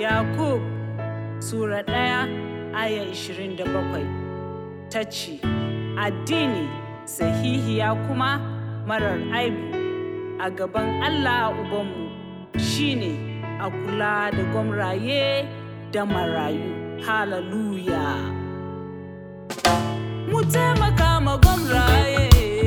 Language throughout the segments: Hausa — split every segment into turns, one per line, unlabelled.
Yakub Sura 1:27 ta ce, addini sahihiya kuma marar aibu a gaban Allah Ubanmu shine a kula da gwamraye da marayu. Hallelujah. Mu taimaka ma gwamraye.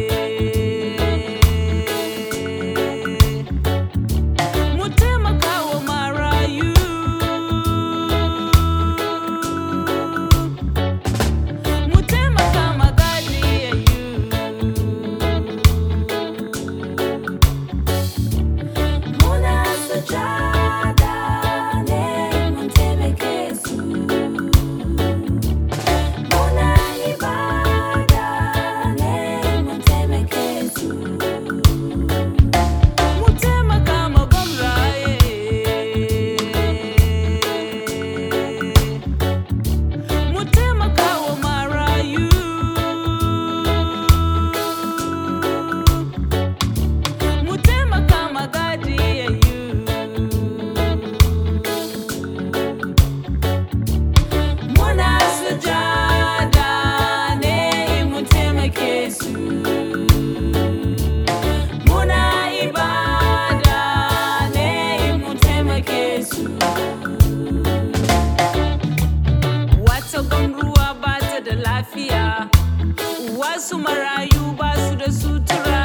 Wasu marayu ba su da sutura,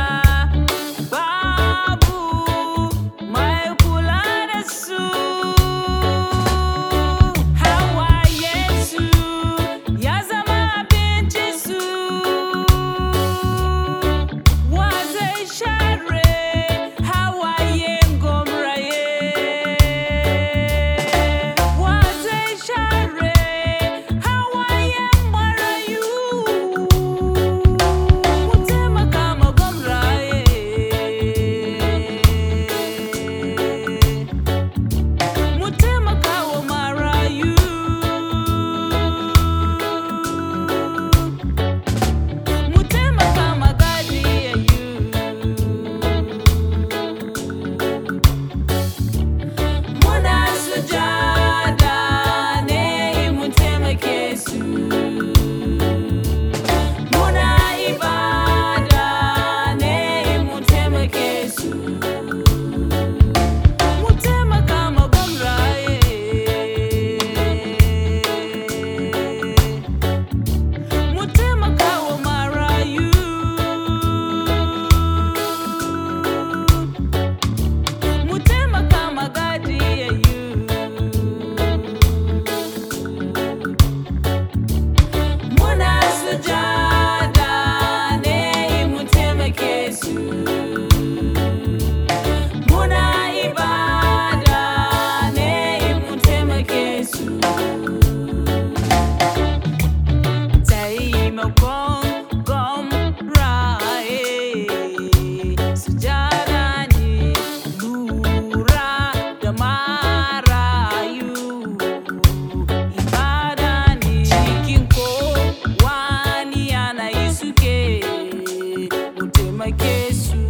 babu mai kula da su. Hawayensu ya zama abincinsu. Wa zai share hawayen gwamraye? Wa zai share hawayen marayu? Mu taimake su.